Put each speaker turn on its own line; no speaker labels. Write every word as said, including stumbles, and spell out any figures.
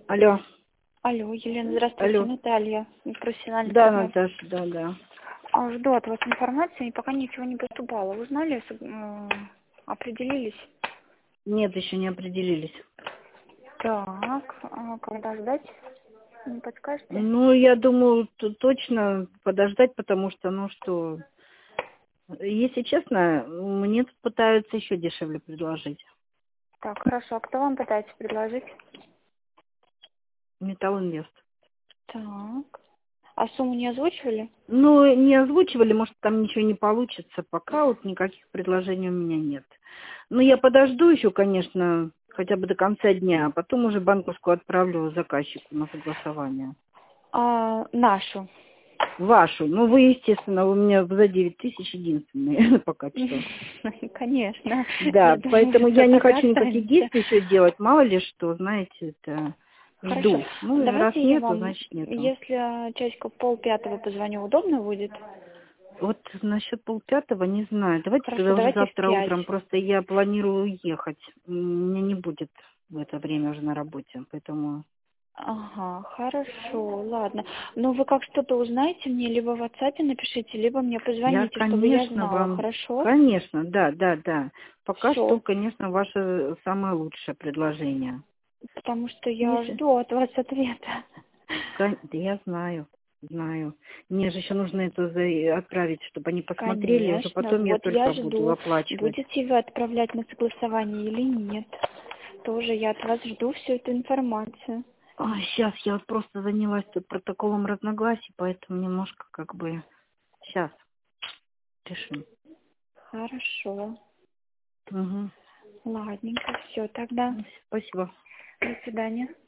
Алло,
Алло, Елена, здравствуйте,
алло.
Наталья, профессиональный
Да,
партнер.
Наташа, да, да.
А, Жду от вас информации, и пока ничего не поступало. Узнали, с- м, определились?
Нет, еще не определились.
Так, а когда ждать? Не подскажете?
Ну, я думаю, т- точно подождать, потому что, ну что, если честно, мне тут пытаются еще дешевле предложить.
Так, хорошо, а кто вам пытается предложить?
Металл Инвест.
Так, а сумму не озвучивали?
Ну, не озвучивали, может, там ничего не получится. Пока вот никаких предложений у меня нет. Ну, я подожду еще, конечно, хотя бы до конца дня, а потом уже банковскую отправлю заказчику на согласование.
А, нашу.
Вашу. Ну, вы, естественно, у меня за девять тысяч единственные пока что.
Конечно,
Да,
я думаю,
поэтому
что
я не
так и
хочу никаких
останется.
действий еще делать. Мало ли что, знаете, это
Хорошо,
жду. Ну, раз
давайте я
нету,
вам,
значит нету.
если часиков полпятого позвоню, удобно будет?
Вот насчет полпятого не знаю. Давайте
Хорошо,
тогда уже
давайте в
завтра
пять.
утром. Просто я планирую уехать. У меня не будет в это время уже на работе. Поэтому...
Ага, хорошо, ладно. Ну, вы как что-то узнаете мне, либо в WhatsApp напишите, либо мне
Я,
позвоните, чтобы я
конечно,
знала,
вам...
хорошо?
Конечно, да, да, да. Пока что,
Все,
конечно, ваше самое лучшее предложение.
потому что я
Если...
жду от вас ответа.
Кон- Да я знаю, знаю. Мне же еще нужно это за- отправить, чтобы они посмотрели, уже
Конечно,
потом я
вот я
только буду
жду,
оплачивать.
будете вы отправлять на согласование или нет. Тоже я от вас жду всю эту информацию.
Ой, сейчас я вот просто занялась тут протоколом разногласий, поэтому немножко как бы... Сейчас решим.
Хорошо,
Угу.
ладненько, все тогда.
Спасибо.
До свидания.